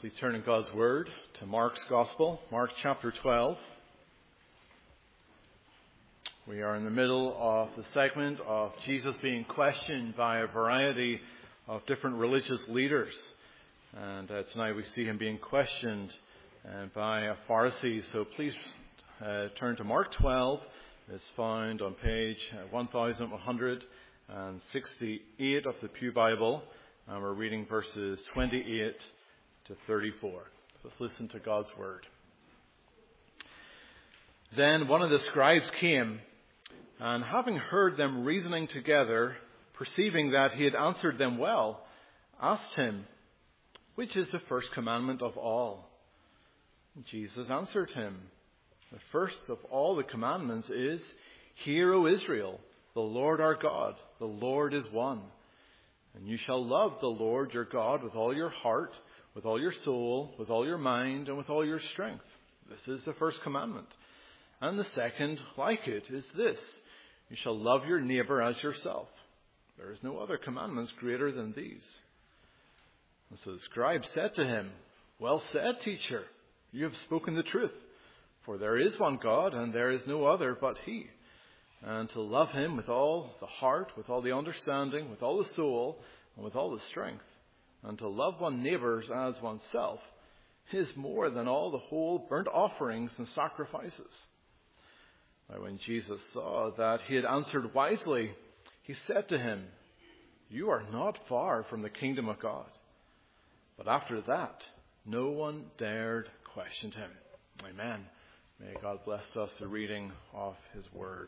Please turn in God's Word to Mark's Gospel, Mark chapter 12. We are in the middle of the segment of Jesus being questioned by a variety of different religious leaders. And tonight we see him being questioned by a Pharisee. So please turn to Mark 12. It's found on page 1168 of the Pew Bible. And we're reading verses 28 to 34. So let's listen to God's Word. Then one of the scribes came, and having heard them reasoning together, perceiving that he had answered them well, asked him, "Which is the first commandment of all?" And Jesus answered him, "The first of all the commandments is, 'Hear, O Israel, the Lord our God, the Lord is one. And you shall love the Lord your God with all your heart, with all your soul, with all your mind, and with all your strength.' This is the first commandment. And the second, like it, is this: you shall love your neighbor as yourself. There is no other commandments greater than these." And so the scribe said to him, "Well said, teacher. You have spoken the truth. For there is one God, and there is no other but He. And to love Him with all the heart, with all the understanding, with all the soul, and with all the strength, and to love one neighbor as oneself, is more than all the whole burnt offerings and sacrifices." Now when Jesus saw that he had answered wisely, he said to him, "You are not far from the kingdom of God." But after that, no one dared question him. Amen. May God bless us the reading of His Word.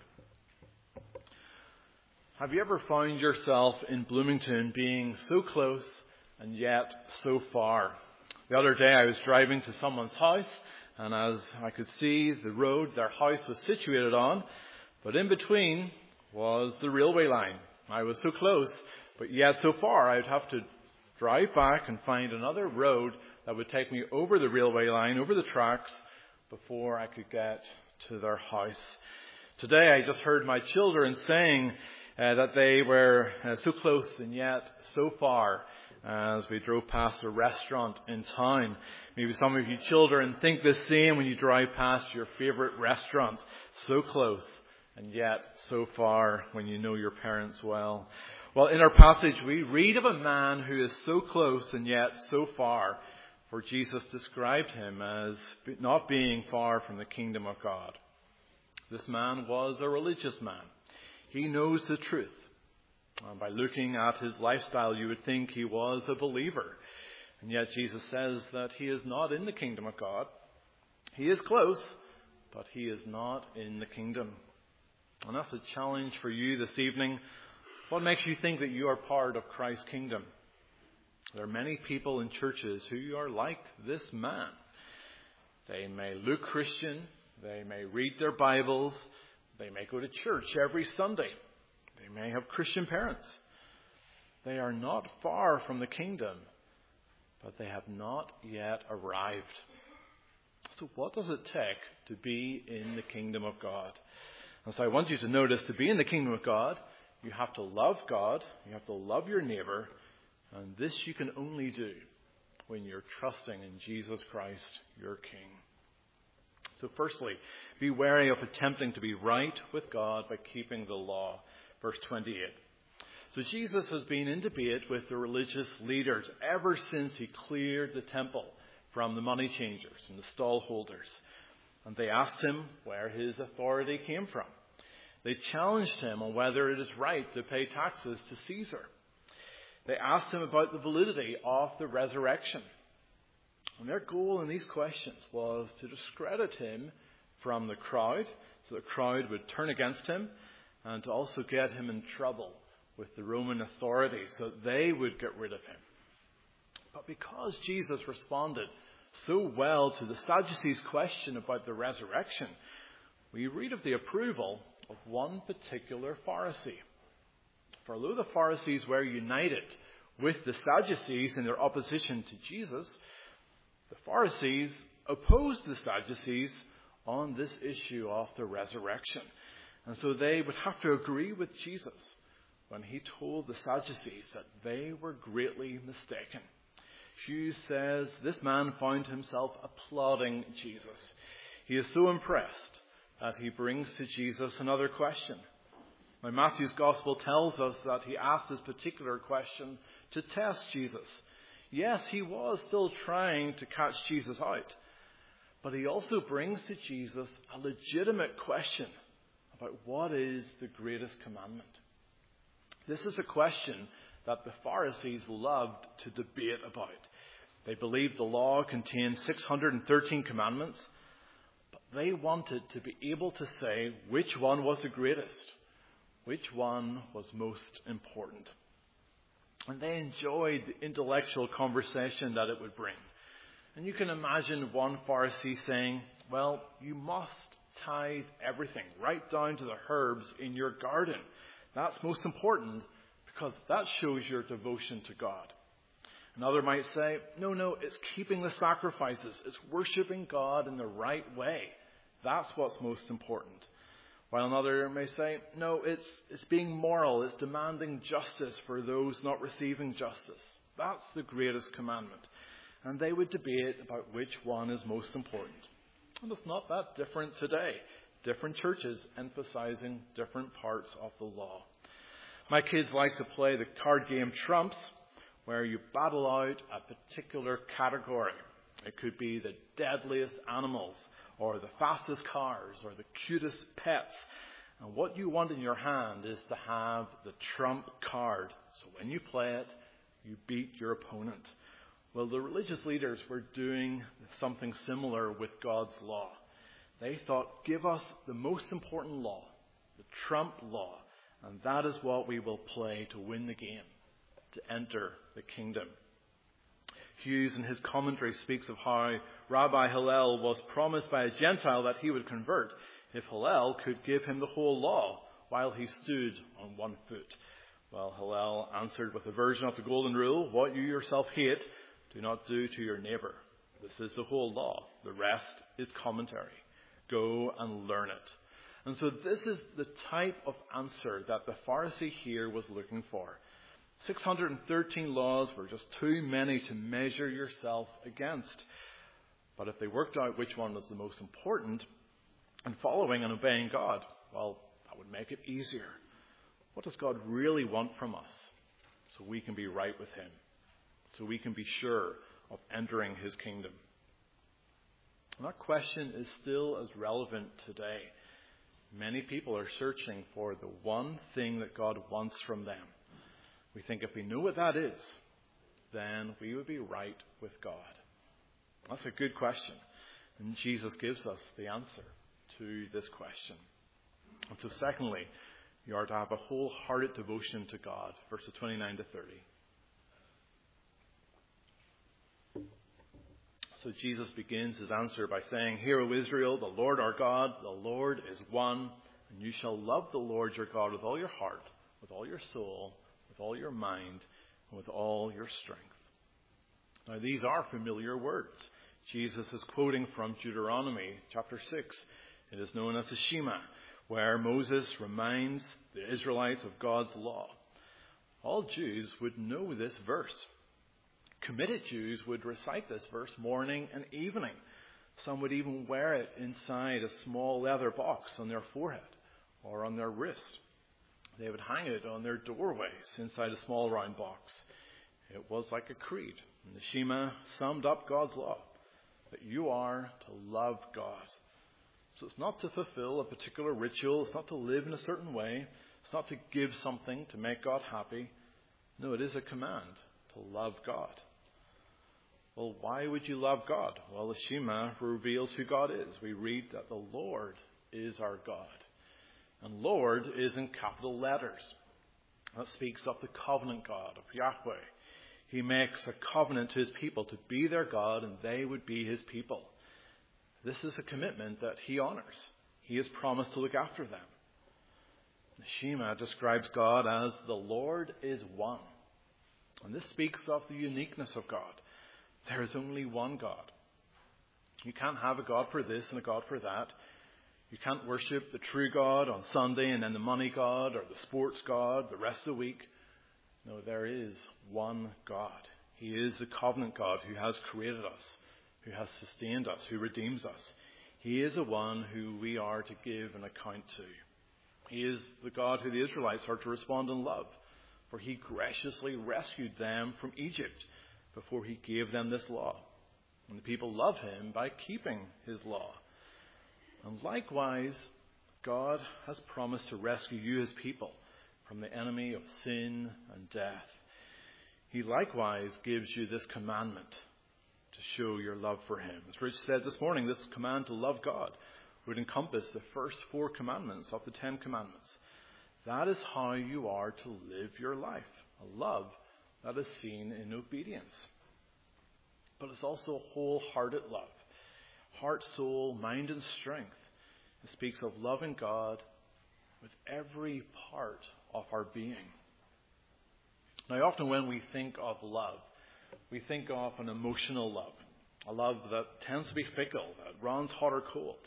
Have you ever found yourself in Bloomington being so close and yet so far? The other day I was driving to someone's house, and as I could see the road their house was situated on, but in between was the railway line. I was so close, but yet so far I'd have to drive back and find another road that would take me over the railway line, over the tracks, before I could get to their house. Today I just heard my children saying that they were so close and yet so far as we drove past a restaurant in town. Maybe some of you children think the same when you drive past your favorite restaurant. So close and yet so far when you know your parents well. Well, in our passage we read of a man who is so close and yet so far, for Jesus described him as not being far from the kingdom of God. This man was a religious man. He knows the truth. By looking at his lifestyle, you would think he was a believer. And yet Jesus says that he is not in the kingdom of God. He is close, but he is not in the kingdom. And that's a challenge for you this evening. What makes you think that you are part of Christ's kingdom? There are many people in churches who are like this man. They may look Christian. They may read their Bibles. They may go to church every Sunday. They may have Christian parents. They are not far from the kingdom, but they have not yet arrived. So what does it take to be in the kingdom of God? And so I want you to notice, to be in the kingdom of God, you have to love God, you have to love your neighbor, and this you can only do when you're trusting in Jesus Christ, your King. So firstly, be wary of attempting to be right with God by keeping the law. Verse 28. So Jesus has been in debate with the religious leaders ever since he cleared the temple from the money changers and the stall holders. And they asked him where his authority came from. They challenged him on whether it is right to pay taxes to Caesar. They asked him about the validity of the resurrection. And their goal in these questions was to discredit him from the crowd, so the crowd would turn against him, and to also get him in trouble with the Roman authorities, so that they would get rid of him. But because Jesus responded so well to the Sadducees' question about the resurrection, we read of the approval of one particular Pharisee. For although the Pharisees were united with the Sadducees in their opposition to Jesus, the Pharisees opposed the Sadducees on this issue of the resurrection. And so they would have to agree with Jesus when he told the Sadducees that they were greatly mistaken. Hughes says this man found himself applauding Jesus. He is so impressed that he brings to Jesus another question. Now, Matthew's Gospel tells us that he asked this particular question to test Jesus. Yes, he was still trying to catch Jesus out, but he also brings to Jesus a legitimate question about what is the greatest commandment. This is a question that the Pharisees loved to debate about. They believed the law contained 613 commandments, but they wanted to be able to say which one was the greatest, which one was most important. And they enjoyed the intellectual conversation that it would bring. And you can imagine one Pharisee saying, well, you must tithe everything, right down to the herbs in your garden. That's most important because that shows your devotion to God. Another might say, no, it's keeping the sacrifices. It's worshiping God in the right way. That's what's most important. While another may say, no, it's being moral. It's demanding justice for those not receiving justice. That's the greatest commandment. And they would debate about which one is most important. And it's not that different today. Different churches emphasizing different parts of the law. My kids like to play the card game Trumps, where you battle out a particular category. It could be the deadliest animals, or the fastest cars, or the cutest pets. And what you want in your hand is to have the trump card. So when you play it, you beat your opponent. Well, the religious leaders were doing something similar with God's law. They thought, give us the most important law, the trump law, and that is what we will play to win the game, to enter the kingdom. Hughes in his commentary speaks of how Rabbi Hillel was promised by a Gentile that he would convert if Hillel could give him the whole law while he stood on one foot. Well, Hillel answered with a version of the golden rule, what you yourself hate, do not do to your neighbor. This is the whole law. The rest is commentary. Go and learn it. And so this is the type of answer that the Pharisee here was looking for. 613 laws were just too many to measure yourself against. But if they worked out which one was the most important, and following and obeying God, well, that would make it easier. What does God really want from us so we can be right with him, so we can be sure of entering his kingdom? And that question is still as relevant today. Many people are searching for the one thing that God wants from them. We think if we knew what that is, then we would be right with God. That's a good question. And Jesus gives us the answer to this question. And so secondly, you are to have a wholehearted devotion to God, verses 29 to 30. So Jesus begins his answer by saying, Hear, O Israel, the Lord our God, the Lord is one, and you shall love the Lord your God with all your heart, with all your soul, with all your mind, and with all your strength. Now, these are familiar words. Jesus is quoting from Deuteronomy chapter 6. It is known as the Shema, where Moses reminds the Israelites of God's law. All Jews would know this verse. Committed Jews would recite this verse morning and evening. Some would even wear it inside a small leather box on their forehead or on their wrist. They would hang it on their doorways inside a small round box. It was like a creed. And the Shema summed up God's law, that you are to love God. So it's not to fulfill a particular ritual. It's not to live in a certain way. It's not to give something to make God happy. No, it is a command to love God. Well, why would you love God? Well, the Shema reveals who God is. We read that the Lord is our God. And Lord is in capital letters. That speaks of the covenant God, of Yahweh. He makes a covenant to his people to be their God, and they would be his people. This is a commitment that he honors. He has promised to look after them. The Shema describes God as the Lord is one. And this speaks of the uniqueness of God. There is only one God. You can't have a God for this and a God for that. You can't worship the true God on Sunday and then the money God or the sports God the rest of the week. No, there is one God. He is the covenant God who has created us, who has sustained us, who redeems us. He is the one who we are to give an account to. He is the God who the Israelites are to respond in love, for he graciously rescued them from Egypt before he gave them this law. And the people love him by keeping his law. And likewise, God has promised to rescue you, his people, from the enemy of sin and death. He likewise gives you this commandment to show your love for him. As Rich said this morning, this command to love God would encompass the first 4 commandments of the 10 commandments. That is how you are to live your life, a love that is seen in obedience. But it's also a wholehearted love, heart, soul, mind, and strength. It speaks of loving God with every part of our being. Now, often when we think of love, we think of an emotional love, a love that tends to be fickle, that runs hot or cold.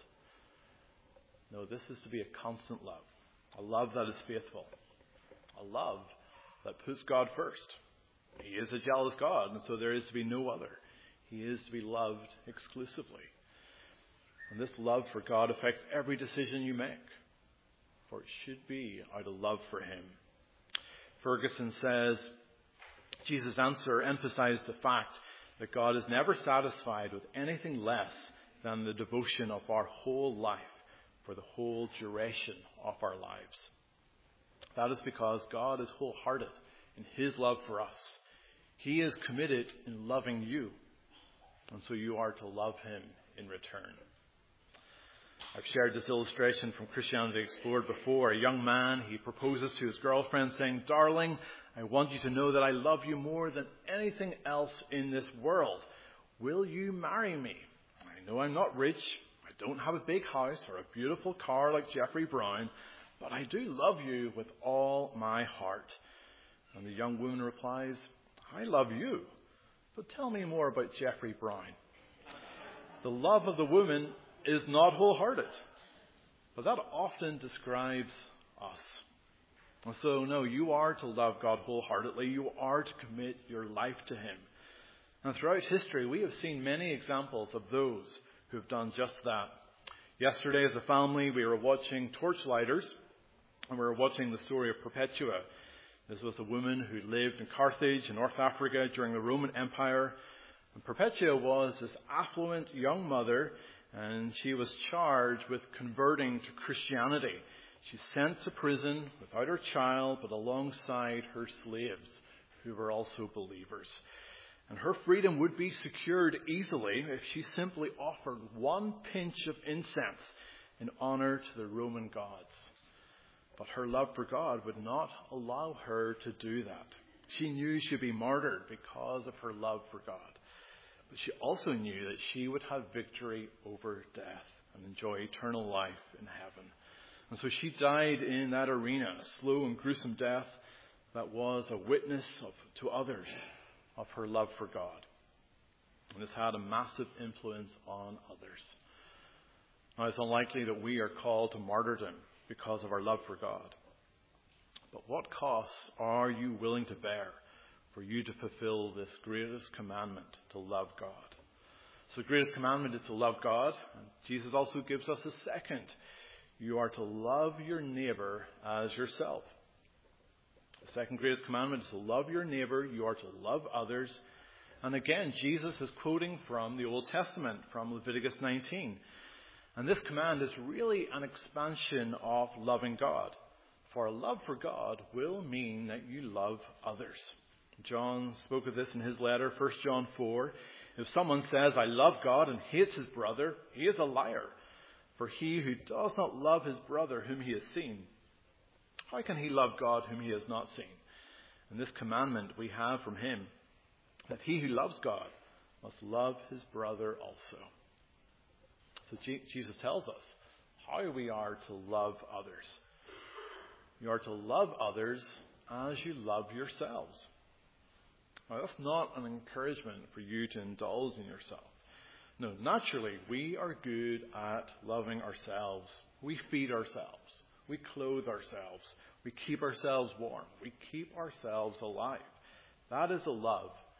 No, this is to be a constant love, a love that is faithful, a love that puts God first. He is a jealous God, and so there is to be no other. He is to be loved exclusively. And this love for God affects every decision you make, for it should be out of love for him. Ferguson says, Jesus' answer emphasized the fact that God is never satisfied with anything less than the devotion of our whole life for the whole duration of our lives. That is because God is wholehearted in his love for us. He is committed in loving you, and so you are to love him in return. I've shared this illustration from Christianity Explored before. A young man, he proposes to his girlfriend saying, "Darling, I want you to know that I love you more than anything else in this world. Will you marry me? I know I'm not rich. I don't have a big house or a beautiful car like Jeffrey Brown, but I do love you with all my heart." And the young woman replies, "I love you, but tell me more about Jeffrey Brown." The love of the woman is not wholehearted, but that often describes us. And so, no, you are to love God wholeheartedly. You are to commit your life to him. And throughout history, we have seen many examples of those who have done just that. Yesterday, as a family, we were watching Torchlighters, and we were watching the story of Perpetua. This was a woman who lived in Carthage in North Africa during the Roman Empire. And Perpetua was this affluent young mother, and she was charged with converting to Christianity. She was sent to prison without her child, but alongside her slaves, who were also believers. And her freedom would be secured easily if she simply offered one pinch of incense in honor to the Roman gods. But her love for God would not allow her to do that. She knew she'd be martyred because of her love for God. But she also knew that she would have victory over death and enjoy eternal life in heaven. And so she died in that arena, a slow and gruesome death that was a witness to others of her love for God. And this had a massive influence on others. Now, it's unlikely that we are called to martyrdom because of our love for God. But what costs are you willing to bear for you to fulfill this greatest commandment, to love God? So the greatest commandment is to love God. And Jesus also gives us a second. You are to love your neighbor as yourself. The second greatest commandment is to love your neighbor. You are to love others. And again, Jesus is quoting from the Old Testament, from Leviticus 19. And this command is really an expansion of loving God. For a love for God will mean that you love others. John spoke of this in his letter, 1 John 4. If someone says, "I love God," and hates his brother, he is a liar. For he who does not love his brother whom he has seen, how can he love God whom he has not seen? And this commandment we have from him, that he who loves God must love his brother also. So Jesus tells us how we are to love others. You are to love others as you love yourselves. Now, that's not an encouragement for you to indulge in yourself. No, naturally, we are good at loving ourselves. We feed ourselves. We clothe ourselves. We keep ourselves warm. We keep ourselves alive. That is a love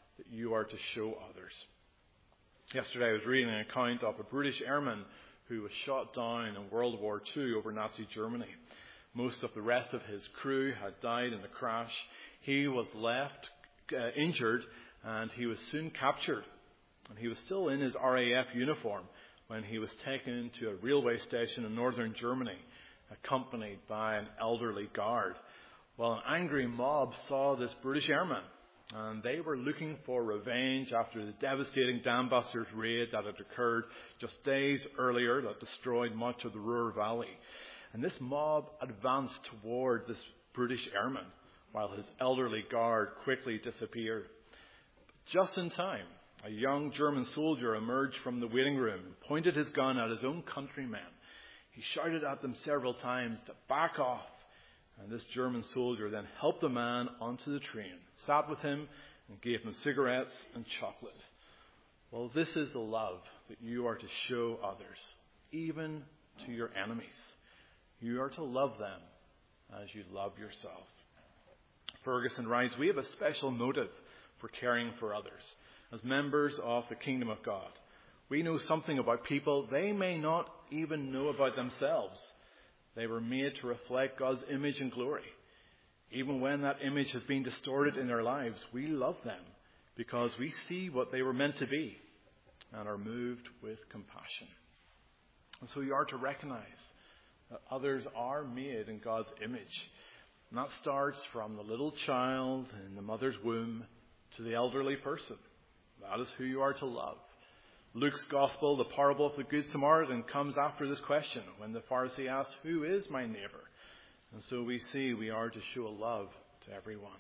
that you are to show others. Yesterday I was reading an account of a British airman who was shot down in World War II over Nazi Germany. Most of the rest of his crew had died in the crash. He was left injured, and he was soon captured. And he was still in his RAF uniform when he was taken to a railway station in northern Germany, accompanied by an elderly guard. Well, an angry mob saw this British airman, and they were looking for revenge after the devastating Dambusters raid that had occurred just days earlier that destroyed much of the Ruhr Valley. And this mob advanced toward this British airman while his elderly guard quickly disappeared. Just in time, a young German soldier emerged from the waiting room and pointed his gun at his own countrymen. He shouted at them several times to back off. And this German soldier then helped the man onto the train, sat with him, and gave him cigarettes and chocolate. Well, this is the love that you are to show others, even to your enemies. You are to love them as you love yourself. Ferguson writes, we have a special motive for caring for others. As members of the kingdom of God, we know something about people they may not even know about themselves. They were made to reflect God's image and glory. Even when that image has been distorted in their lives, we love them because we see what they were meant to be and are moved with compassion. And so you are to recognize that others are made in God's image. And that starts from the little child in the mother's womb to the elderly person. That is who you are to love. Luke's Gospel, the parable of the Good Samaritan, comes after this question when the Pharisee asks, who is my neighbor? And so we see we are to show love to everyone.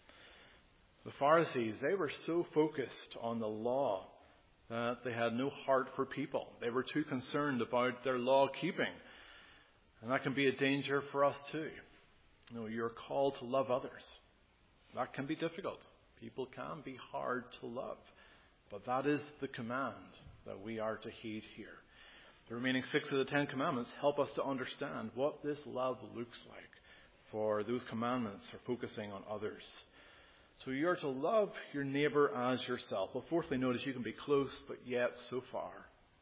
The Pharisees, they were so focused on the law that they had no heart for people. They were too concerned about their law keeping. And that can be a danger for us too. You know, you're called to love others. That can be difficult. People can be hard to love. But that is the command that we are to heed here. The remaining 6 of the 10 commandments help us to understand what this love looks like, for those commandments are focusing on others. So you are to love your neighbor as yourself. Well, fourthly, notice you can be close, but yet so far.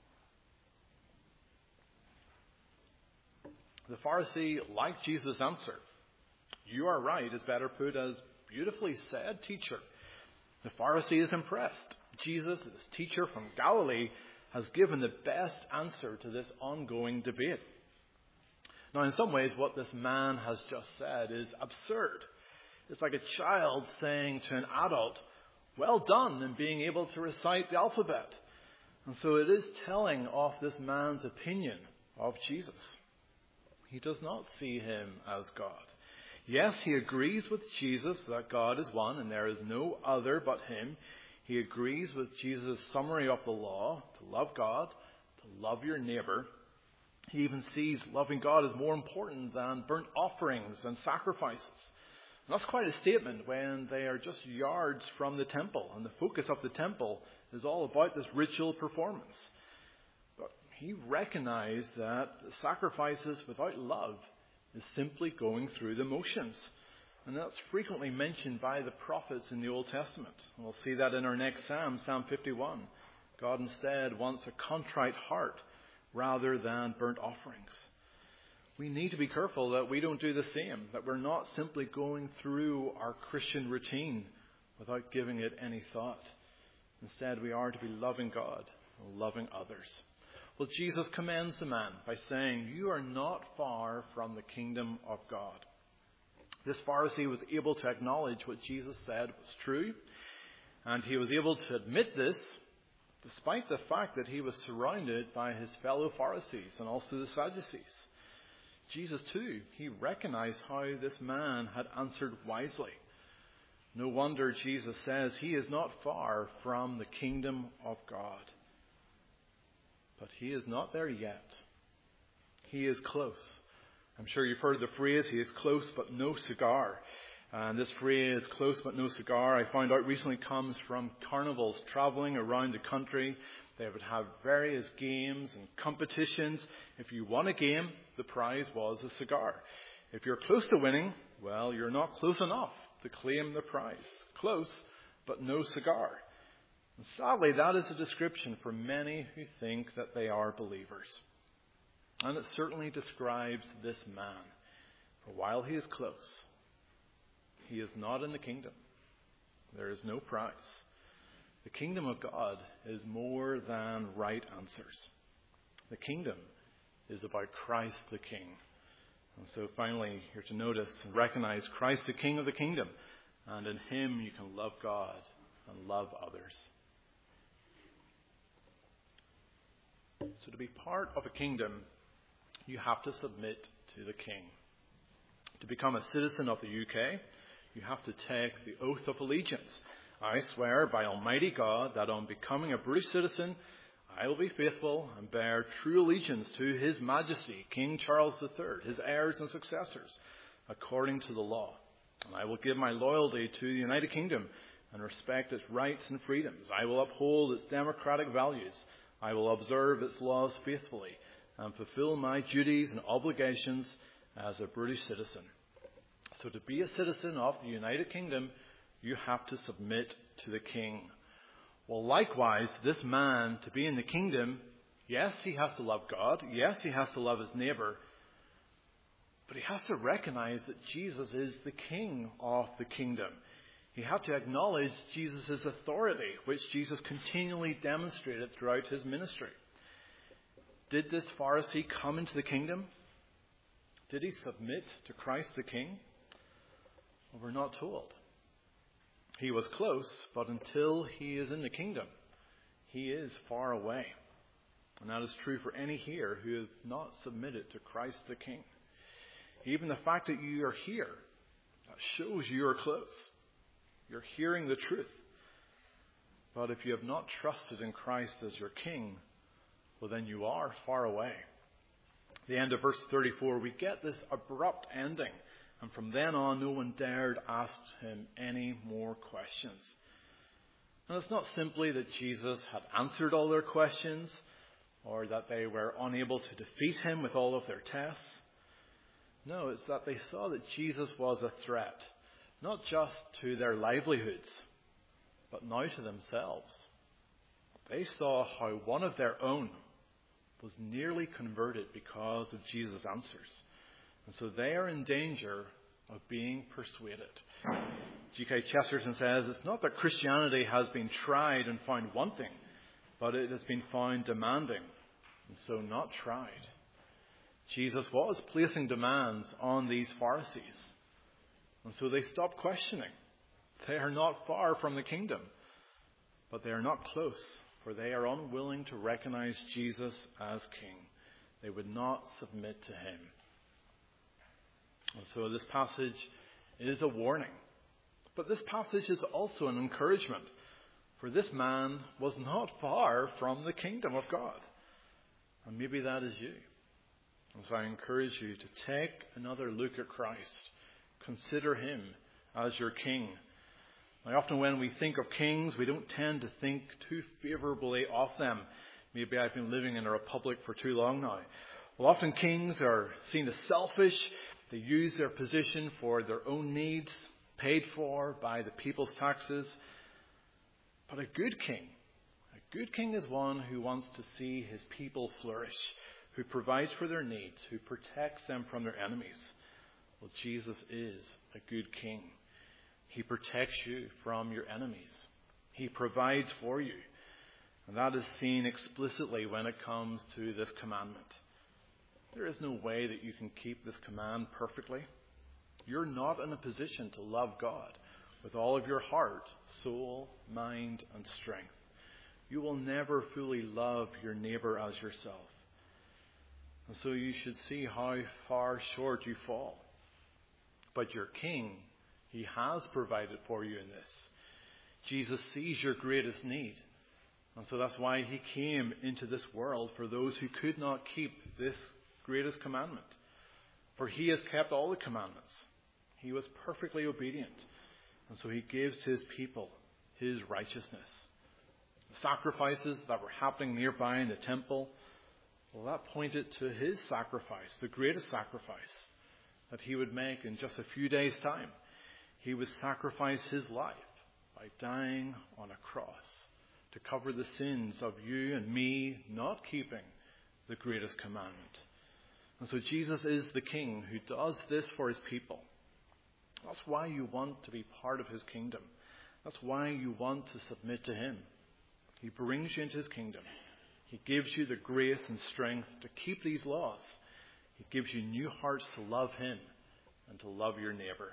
The Pharisee liked Jesus' answer. You are right is better put as beautifully said, teacher. The Pharisee is impressed. Jesus, this teacher from Galilee, has given the best answer to this ongoing debate. Now, in some ways, what this man has just said is absurd. It's like a child saying to an adult, well done in being able to recite the alphabet. And so it is telling of this man's opinion of Jesus. He does not see him as God. Yes, he agrees with Jesus that God is one and there is no other but him. He agrees with Jesus' summary of the law, to love God, to love your neighbor. He even sees loving God as more important than burnt offerings and sacrifices. And that's quite a statement when they are just yards from the temple, and the focus of the temple is all about this ritual performance. But he recognized that the sacrifices without love is simply going through the motions. And that's frequently mentioned by the prophets in the Old Testament. And we'll see that in our next Psalm, Psalm 51. God instead wants a contrite heart rather than burnt offerings. We need to be careful that we don't do the same, that we're not simply going through our Christian routine without giving it any thought. Instead, we are to be loving God and loving others. Well, Jesus commends the man by saying, you are not far from the kingdom of God. This Pharisee was able to acknowledge what Jesus said was true, and he was able to admit this despite the fact that he was surrounded by his fellow Pharisees and also the Sadducees. Jesus, too, he recognized how this man had answered wisely. No wonder Jesus says he is not far from the kingdom of God. But he is not there yet. He is close. I'm sure you've heard the phrase, he is close but no cigar. And this phrase, close but no cigar, I found out recently comes from carnivals traveling around the country. They would have various games and competitions. If you won a game, the prize was a cigar. If you're close to winning, well, you're not close enough to claim the prize. Close, but no cigar. And sadly, that is a description for many who think that they are believers. And it certainly describes this man. For while he is close, he is not in the kingdom. There is no prize. The kingdom of God is more than right answers. The kingdom is about Christ the King. And so finally, you're to notice and recognize Christ the King of the kingdom. And in him you can love God and love others. So to be part of a kingdom, you have to submit to the King. To become a citizen of the UK, you have to take the oath of allegiance. I swear by Almighty God that on becoming a British citizen, I will be faithful and bear true allegiance to His Majesty, King Charles III, his heirs and successors, according to the law. And I will give my loyalty to the United Kingdom and respect its rights and freedoms. I will uphold its democratic values. I will observe its laws faithfully and fulfill my duties and obligations as a British citizen. So to be a citizen of the United Kingdom, you have to submit to the King. Well, likewise, this man, to be in the kingdom, yes, he has to love God. Yes, he has to love his neighbor. But he has to recognize that Jesus is the King of the kingdom. He had to acknowledge Jesus' authority, which Jesus continually demonstrated throughout his ministry. Did this Pharisee come into the kingdom? Did he submit to Christ the King? Well, we're not told. He was close, but until he is in the kingdom, he is far away. And that is true for any here who have not submitted to Christ the King. Even the fact that you are here, that shows you are close. You're hearing the truth. But if you have not trusted in Christ as your King, well, then you are far away. At the end of verse 34, we get this abrupt ending. And from then on, no one dared ask him any more questions. And it's not simply that Jesus had answered all their questions or that they were unable to defeat him with all of their tests. No, it's that they saw that Jesus was a threat, not just to their livelihoods, but now to themselves. They saw how one of their own was nearly converted because of Jesus' answers. And so they are in danger of being persuaded. G.K. Chesterton says, it's not that Christianity has been tried and found wanting, but it has been found demanding, and so not tried. Jesus was placing demands on these Pharisees, and so they stopped questioning. They are not far from the kingdom, but they are not close, for they are unwilling to recognize Jesus as King. They would not submit to him. And so this passage is a warning. But this passage is also an encouragement. For this man was not far from the kingdom of God. And maybe that is you. And so I encourage you to take another look at Christ. Consider him as your King. Now, often when we think of kings, we don't tend to think too favorably of them. Maybe I've been living in a republic for too long now. Well, often kings are seen as selfish. They use their position for their own needs, paid for by the people's taxes. But a good king is one who wants to see his people flourish, who provides for their needs, who protects them from their enemies. Well, Jesus is a good king. He protects you from your enemies. He provides for you. And that is seen explicitly when it comes to this commandment. There is no way that you can keep this command perfectly. You're not in a position to love God with all of your heart, soul, mind, and strength. You will never fully love your neighbor as yourself. And so you should see how far short you fall. But your King, he has provided for you in this. Jesus sees your greatest need. And so that's why he came into this world, for those who could not keep this greatest commandment. For he has kept all the commandments. He was perfectly obedient. And so he gives to his people his righteousness. The sacrifices that were happening nearby in the temple, well, that pointed to his sacrifice, the greatest sacrifice that he would make in just a few days' time. He would sacrifice his life by dying on a cross to cover the sins of you and me not keeping the greatest commandment. And so Jesus is the King who does this for his people. That's why you want to be part of his kingdom. That's why you want to submit to him. He brings you into his kingdom. He gives you the grace and strength to keep these laws. He gives you new hearts to love him and to love your neighbor.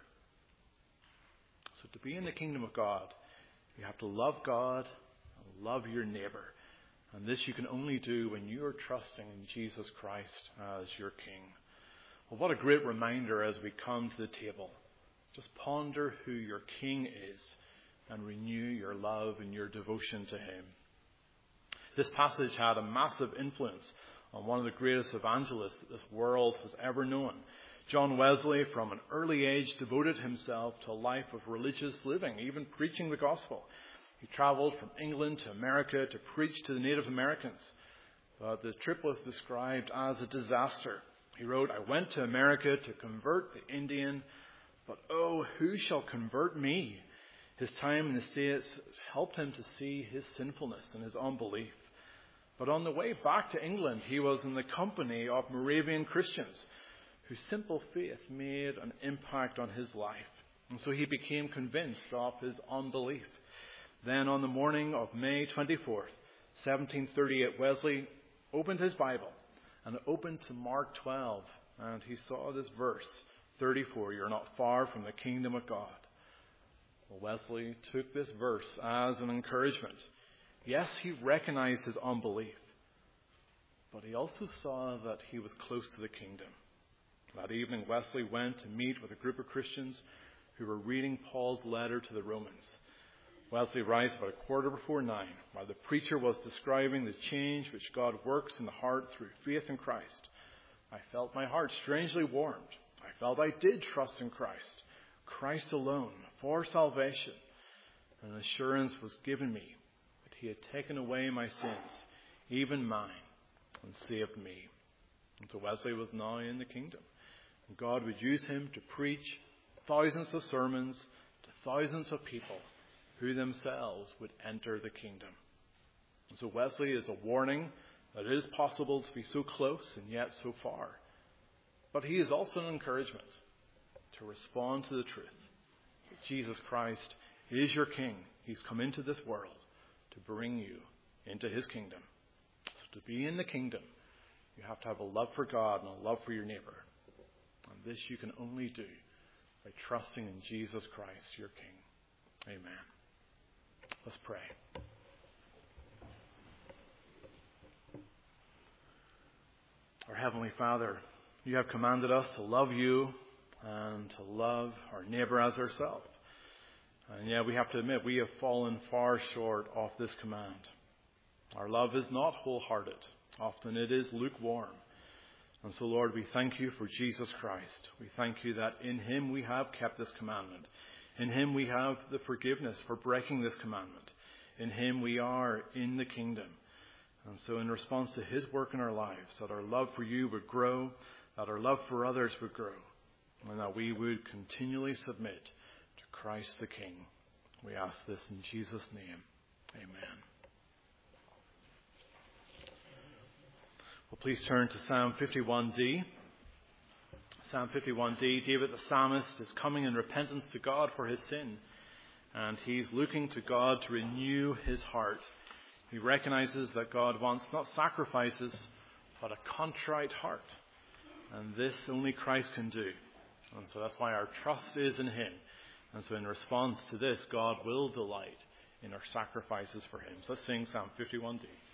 So to be in the kingdom of God, you have to love God and love your neighbor. And this you can only do when you are trusting in Jesus Christ as your King. Well, what a great reminder as we come to the table. Just ponder who your King is and renew your love and your devotion to him. This passage had a massive influence on one of the greatest evangelists that this world has ever known. John Wesley, from an early age, devoted himself to a life of religious living, even preaching the gospel. He traveled from England to America to preach to the Native Americans. But the trip was described as a disaster. He wrote, "I went to America to convert the Indian, but oh, who shall convert me?" His time in the States helped him to see his sinfulness and his unbelief. But on the way back to England, he was in the company of Moravian Christians whose simple faith made an impact on his life. And so he became convinced of his unbelief. Then on the morning of May 24th, 1738, Wesley opened his Bible and opened to Mark 12, and he saw this verse, 34, "You're not far from the kingdom of God." Well, Wesley took this verse as an encouragement. Yes, he recognized his unbelief, but he also saw that he was close to the kingdom. That evening, Wesley went to meet with a group of Christians who were reading Paul's letter to the Romans. Wesley arrived about 9:15, while the preacher was describing the change which God works in the heart through faith in Christ. I felt my heart strangely warmed. I felt I did trust in Christ, Christ alone, for salvation. An assurance was given me that he had taken away my sins, even mine, and saved me. And so Wesley was now in the kingdom. And God would use him to preach thousands of sermons to thousands of people who themselves would enter the kingdom. And so Wesley is a warning that it is possible to be so close and yet so far. But he is also an encouragement to respond to the truth that Jesus Christ is your King. He's come into this world to bring you into his kingdom. So to be in the kingdom, you have to have a love for God and a love for your neighbor. And this you can only do by trusting in Jesus Christ, your King. Amen. Let's pray. Our Heavenly Father, you have commanded us to love you and to love our neighbor as ourselves. And yet we have to admit we have fallen far short of this command. Our love is not wholehearted. Often it is lukewarm. And so, Lord, we thank you for Jesus Christ. We thank you that in him we have kept this commandment. In him we have the forgiveness for breaking this commandment. In him we are in the kingdom. And so in response to his work in our lives, that our love for you would grow, that our love for others would grow, and that we would continually submit to Christ the King. We ask this in Jesus' name. Amen. Well, please turn to Psalm 51D. Psalm 51D, David the psalmist is coming in repentance to God for his sin. And he's looking to God to renew his heart. He recognizes that God wants not sacrifices, but a contrite heart. And this only Christ can do. And so that's why our trust is in him. And so in response to this, God will delight in our sacrifices for him. So let's sing Psalm 51D.